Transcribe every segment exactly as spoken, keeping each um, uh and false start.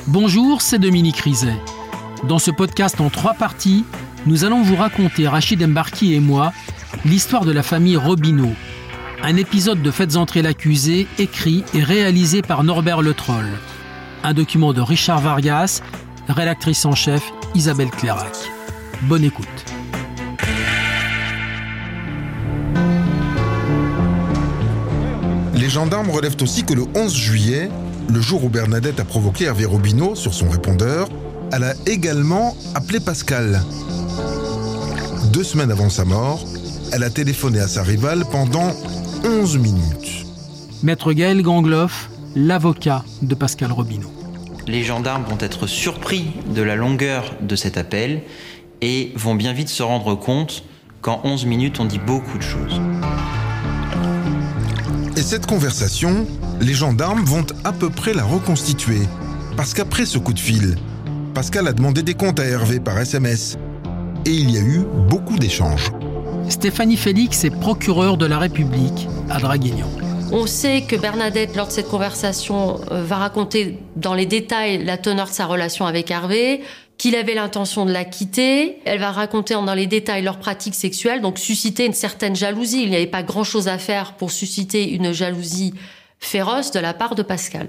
Bonjour, c'est Dominique Rizet. Dans ce podcast en trois parties, nous allons vous raconter, Rachid Embarki et moi, l'histoire de la famille Robineau. Un épisode de Faites entrer l'accusé, écrit et réalisé par Norbert Le Troll. Un document de Richard Vargas, rédactrice en chef Isabelle Clairac. Bonne écoute. Les gendarmes relèvent aussi que le onze juillet, le jour où Bernadette a provoqué Hervé Robineau sur son répondeur, elle a également appelé Pascal. Deux semaines avant sa mort, elle a téléphoné à sa rivale pendant onze minutes. Maître Gaël Gangloff, l'avocat de Pascal Robineau. Les gendarmes vont être surpris de la longueur de cet appel et vont bien vite se rendre compte qu'en onze minutes, on dit beaucoup de choses. Et cette conversation, les gendarmes vont à peu près la reconstituer. Parce qu'après ce coup de fil, Pascal a demandé des comptes à Hervé par S M S. Et il y a eu beaucoup d'échanges. Stéphanie Félix est procureure de la République à Draguignan. On sait que Bernadette, lors de cette conversation, va raconter dans les détails la teneur de sa relation avec Hervé, qu'il avait l'intention de la quitter. Elle va raconter dans les détails leurs pratiques sexuelles, donc susciter une certaine jalousie. Il n'y avait pas grand-chose à faire pour susciter une jalousie féroce de la part de Pascal.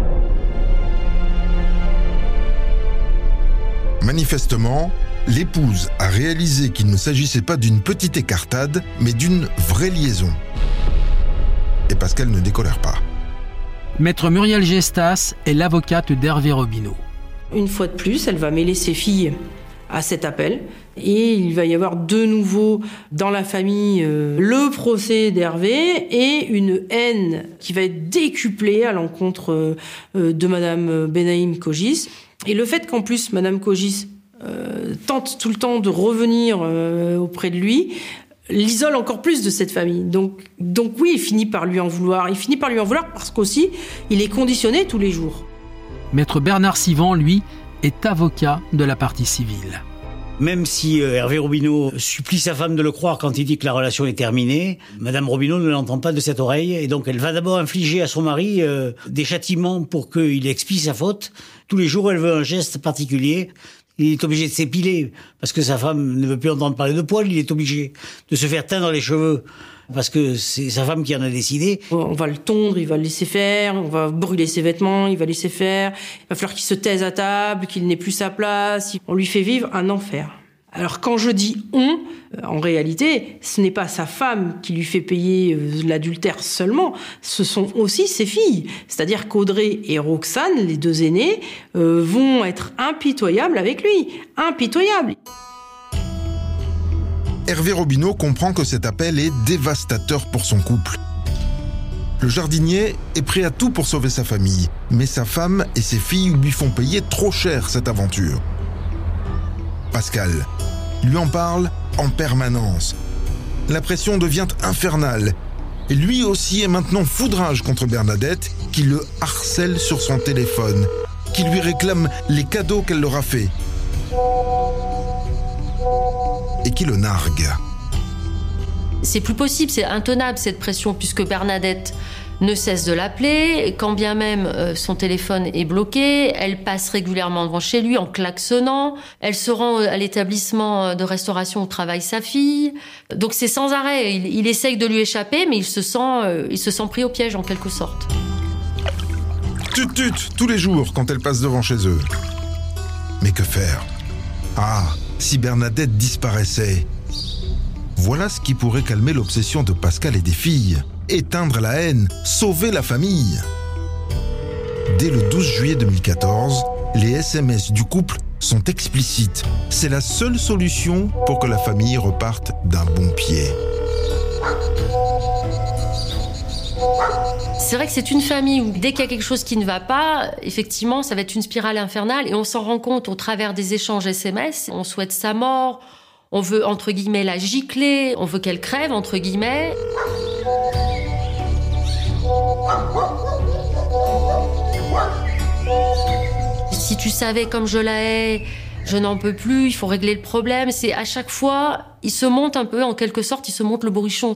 Manifestement, l'épouse a réalisé qu'il ne s'agissait pas d'une petite écartade, mais d'une vraie liaison. Et Pascal ne décolère pas. Maître Muriel Gestas est l'avocate d'Hervé Robineau. Une fois de plus, elle va mêler ses filles à cet appel. Et il va y avoir de nouveau dans la famille euh, le procès d'Hervé et une haine qui va être décuplée à l'encontre euh, de Madame Benaïm Kogis. Et le fait qu'en plus Madame Kogis euh, tente tout le temps de revenir euh, auprès de lui l'isole encore plus de cette famille. Donc, donc oui, il finit par lui en vouloir. Il finit par lui en vouloir parce qu'aussi, il est conditionné tous les jours. Maître Bernard Sivan, lui, est avocat de la partie civile. Même si euh, Hervé Robineau supplie sa femme de le croire quand il dit que la relation est terminée, Madame Robineau ne l'entend pas de cette oreille et donc elle va d'abord infliger à son mari euh, des châtiments pour qu'il expie sa faute. Tous les jours, elle veut un geste particulier. Il est obligé de s'épiler parce que sa femme ne veut plus entendre parler de poils. Il est obligé de se faire teindre les cheveux parce que c'est sa femme qui en a décidé. On va le tondre, il va le laisser faire, on va brûler ses vêtements, il va laisser faire. Il va falloir qu'il se taise à table, qu'il n'ait plus sa place. On lui fait vivre un enfer. Alors quand je dis « on », en réalité, ce n'est pas sa femme qui lui fait payer l'adultère seulement, ce sont aussi ses filles. C'est-à-dire qu'Audrey et Roxane, les deux aînées, euh, vont être impitoyables avec lui. Impitoyables. Hervé Robineau comprend que cet appel est dévastateur pour son couple. Le jardinier est prêt à tout pour sauver sa famille, mais sa femme et ses filles lui font payer trop cher cette aventure. Pascal lui en parle en permanence. La pression devient infernale. Et lui aussi est maintenant foudrage contre Bernadette, qui le harcèle sur son téléphone, qui lui réclame les cadeaux qu'elle leur a faits et qui le nargue. C'est plus possible, c'est intenable cette pression, puisque Bernadette ne cesse de l'appeler, quand bien même euh, son téléphone est bloqué, elle passe régulièrement devant chez lui en klaxonnant, elle se rend à l'établissement de restauration où travaille sa fille, donc c'est sans arrêt, il, il essaye de lui échapper, mais il se sent, euh, il se sent pris au piège en quelque sorte. Tut tut, tous les jours quand elle passe devant chez eux. Mais que faire ? Ah, si Bernadette disparaissait. Voilà ce qui pourrait calmer l'obsession de Pascal et des filles. Éteindre la haine, sauver la famille. Dès le douze juillet deux mille quatorze, les S M S du couple sont explicites. C'est la seule solution pour que la famille reparte d'un bon pied. C'est vrai que c'est une famille où dès qu'il y a quelque chose qui ne va pas, effectivement, ça va être une spirale infernale et on s'en rend compte au travers des échanges S M S. On souhaite sa mort, on veut, entre guillemets, la gicler, on veut qu'elle crève, entre guillemets. Si tu savais comme je la hais, je n'en peux plus, il faut régler le problème. C'est à chaque fois, il se monte un peu, en quelque sorte, il se monte le bourrichon.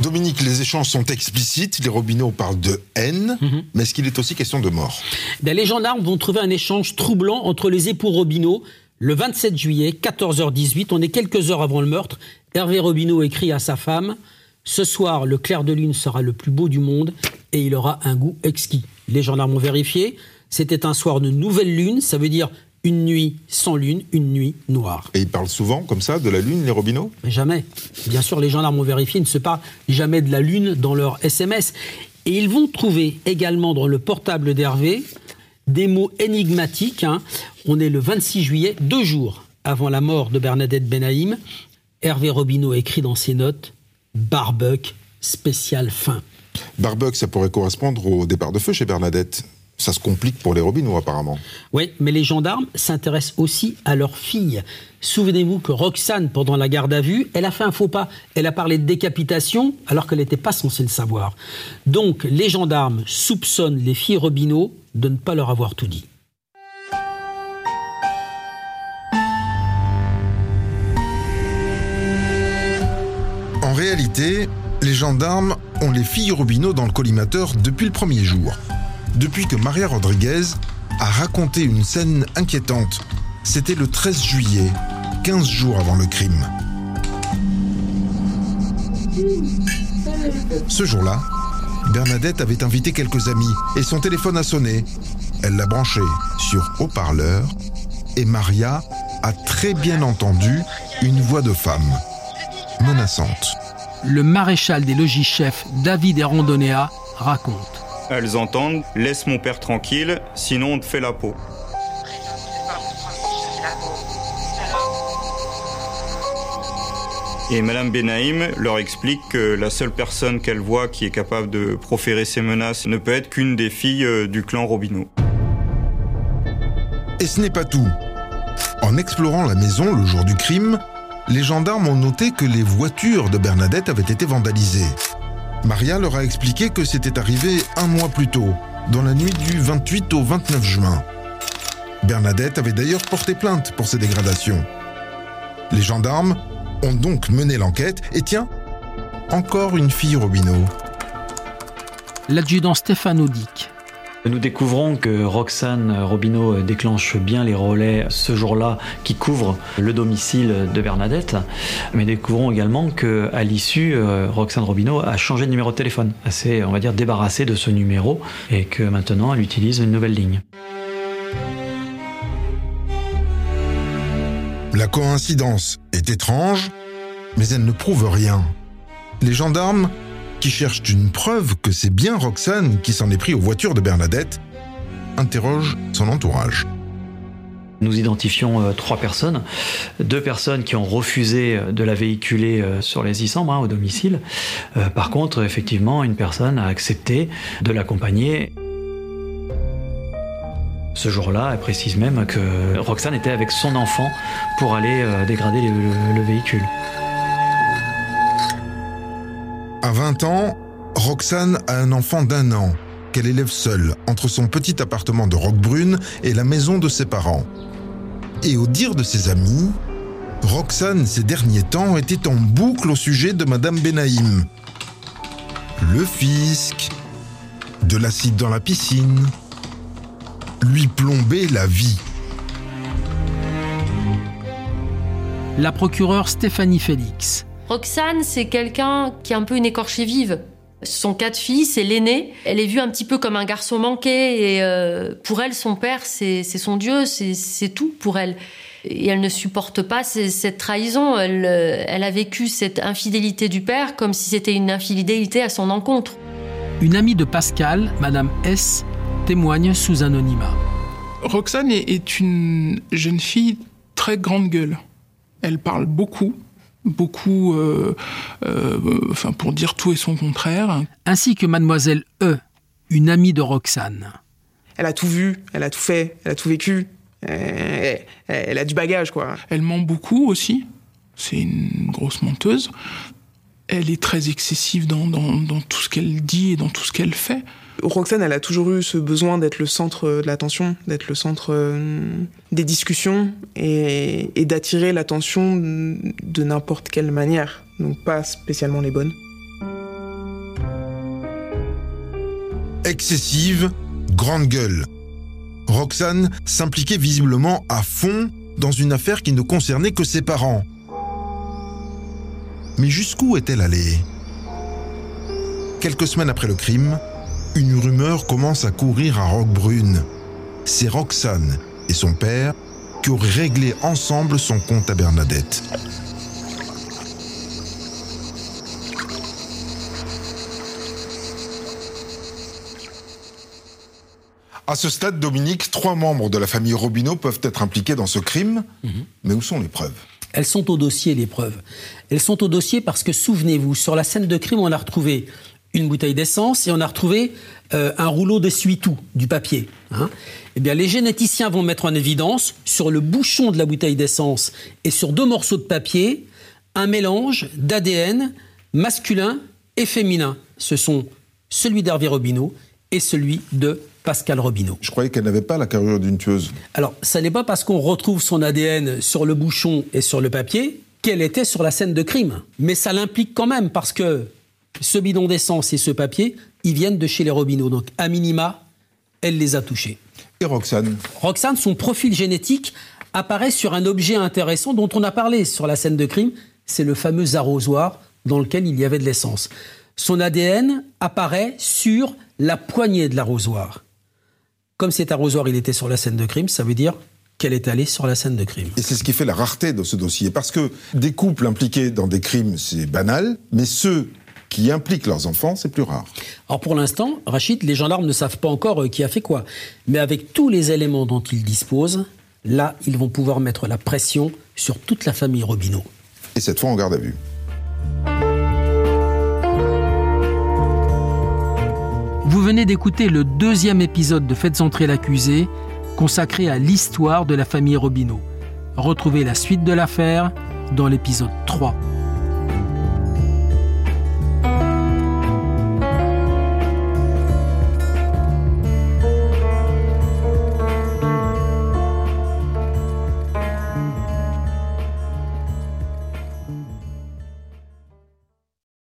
Dominique, les échanges sont explicites, les Robineau parlent de haine, mm-hmm. mais est-ce qu'il est aussi question de mort ? Ben, les gendarmes vont trouver un échange troublant entre les époux Robineau. Le vingt-sept juillet, quatorze heures dix-huit, on est quelques heures avant le meurtre. Hervé Robineau écrit à sa femme « Ce soir, le clair de lune sera le plus beau du monde et il aura un goût exquis. » Les gendarmes ont vérifié. C'était un soir de nouvelle lune, ça veut dire une nuit sans lune, une nuit noire. Et ils parlent souvent comme ça de la lune, les Robineau ? Mais jamais. Bien sûr, les gendarmes ont vérifié, ils ne se parlent jamais de la lune dans leurs S M S. Et ils vont trouver également dans le portable d'Hervé des mots énigmatiques. Hein. On est le vingt-six juillet, deux jours avant la mort de Bernadette Benaïm. Hervé Robineau écrit dans ses notes « Barbecue spécial fin ». Barbecue, ça pourrait correspondre au départ de feu chez Bernadette. Ça se complique pour les Robineau, apparemment. Oui, mais les gendarmes s'intéressent aussi à leur fille. Souvenez-vous que Roxane, pendant la garde à vue, elle a fait un faux pas. Elle a parlé de décapitation, alors qu'elle n'était pas censée le savoir. Donc, les gendarmes soupçonnent les filles Robineau de ne pas leur avoir tout dit. En réalité, les gendarmes ont les filles Robineau dans le collimateur depuis le premier jour. Depuis que Maria Rodriguez a raconté une scène inquiétante. C'était le treize juillet, quinze jours avant le crime. Ce jour-là, Bernadette avait invité quelques amis et son téléphone a sonné. Elle l'a branché sur haut-parleur et Maria a très bien entendu une voix de femme, menaçante. Le maréchal des logis-chefs David Erondonea raconte. Elles entendent « Laisse mon père tranquille, sinon on te fait la peau ». Et Madame Benaïm leur explique que la seule personne qu'elle voit qui est capable de proférer ces menaces ne peut être qu'une des filles du clan Robineau. Et ce n'est pas tout. En explorant la maison le jour du crime, les gendarmes ont noté que les voitures de Bernadette avaient été vandalisées. Maria leur a expliqué que c'était arrivé un mois plus tôt, dans la nuit du vingt-huit au vingt-neuf juin. Bernadette avait d'ailleurs porté plainte pour ces dégradations. Les gendarmes ont donc mené l'enquête, et tiens, encore une fille Robineau. L'adjudant Stéphane Audic. Nous découvrons que Roxane Robineau déclenche bien les relais ce jour-là qui couvrent le domicile de Bernadette, mais découvrons également qu'à l'issue, Roxane Robineau a changé de numéro de téléphone. Elle s'est, on va dire, débarrassée de ce numéro et que maintenant elle utilise une nouvelle ligne. La coïncidence est étrange, mais elle ne prouve rien. Les gendarmes, qui cherchent une preuve que c'est bien Roxane qui s'en est pris aux voitures de Bernadette, interrogent son entourage. Nous identifions euh, trois personnes, deux personnes qui ont refusé de la véhiculer euh, sur les Issambres, hein, au domicile. Euh, par contre, effectivement, une personne a accepté de l'accompagner. Ce jour-là, elle précise même que Roxane était avec son enfant pour aller euh, dégrader le, le, le véhicule. À vingt ans, Roxane a un enfant d'un an, qu'elle élève seule, entre son petit appartement de Roquebrune et la maison de ses parents. Et au dire de ses amis, Roxane, ces derniers temps, était en boucle au sujet de Madame Benaïm. Le fisc, de l'acide dans la piscine, lui plomber la vie. La procureure Stéphanie Félix. Roxane, c'est quelqu'un qui est un peu une écorchée vive. Son cas de fille, c'est l'aîné. Elle est vue un petit peu comme un garçon manqué. Et euh, pour elle, son père, c'est, c'est son Dieu, c'est, c'est tout pour elle. Et elle ne supporte pas ces, cette trahison. Elle, elle a vécu cette infidélité du père comme si c'était une infidélité à son encontre. Une amie de Pascal, Madame S., témoigne sous anonymat. Roxane est, est une jeune fille très grande gueule. Elle parle beaucoup. Beaucoup, euh, euh, enfin pour dire tout et son contraire. Ainsi que mademoiselle E, une amie de Roxane. Elle a tout vu, elle a tout fait, elle a tout vécu. Elle, elle a du bagage, quoi. Elle ment beaucoup aussi. C'est une grosse menteuse. Elle est très excessive dans, dans, dans tout ce qu'elle dit et dans tout ce qu'elle fait. Roxane, elle a toujours eu ce besoin d'être le centre de l'attention, d'être le centre des discussions et, et d'attirer l'attention de n'importe quelle manière, donc pas spécialement les bonnes. excessive, grande gueule. Roxane s'impliquait visiblement à fond dans une affaire qui ne concernait que ses parents. Mais jusqu'où est-elle allée ? Quelques semaines après le crime, une rumeur commence à courir à Roquebrune. C'est Roxane et son père qui auraient réglé ensemble son compte à Bernadette. À ce stade, Dominique, trois membres de la famille Robineau peuvent être impliqués dans ce crime. Mmh. Mais où sont les preuves ? Elles sont au dossier, les preuves. Elles sont au dossier parce que, souvenez-vous, sur la scène de crime, on a retrouvé une bouteille d'essence et on a retrouvé euh, un rouleau d'essuie-tout, du papier. Hein. Eh bien, les généticiens vont mettre en évidence, sur le bouchon de la bouteille d'essence et sur deux morceaux de papier, un mélange d'A D N masculin et féminin. Ce sont celui d'Hervé Robineau et celui de Pascal Robineau. Je croyais qu'elle n'avait pas la carrure d'une tueuse. Alors, ça n'est pas parce qu'on retrouve son A D N sur le bouchon et sur le papier qu'elle était sur la scène de crime. Mais ça l'implique quand même parce que ce bidon d'essence et ce papier, ils viennent de chez les Robineau. Donc, à minima, elle les a touchés. Et Roxane ? Roxane, son profil génétique apparaît sur un objet intéressant dont on a parlé sur la scène de crime. C'est le fameux arrosoir dans lequel il y avait de l'essence. Son A D N apparaît sur la poignée de l'arrosoir. Comme cet arrosoir, il était sur la scène de crime, ça veut dire qu'elle est allée sur la scène de crime. Et c'est ce qui fait la rareté de ce dossier. Parce que des couples impliqués dans des crimes, c'est banal, mais ceux qui impliquent leurs enfants, c'est plus rare. Alors pour l'instant, Rachid, les gendarmes ne savent pas encore qui a fait quoi. Mais avec tous les éléments dont ils disposent, là, ils vont pouvoir mettre la pression sur toute la famille Robineau. Et cette fois en garde à vue. Vous venez d'écouter le deuxième épisode de Faites entrer l'accusé, consacré à l'histoire de la famille Robineau. Retrouvez la suite de l'affaire dans l'épisode trois.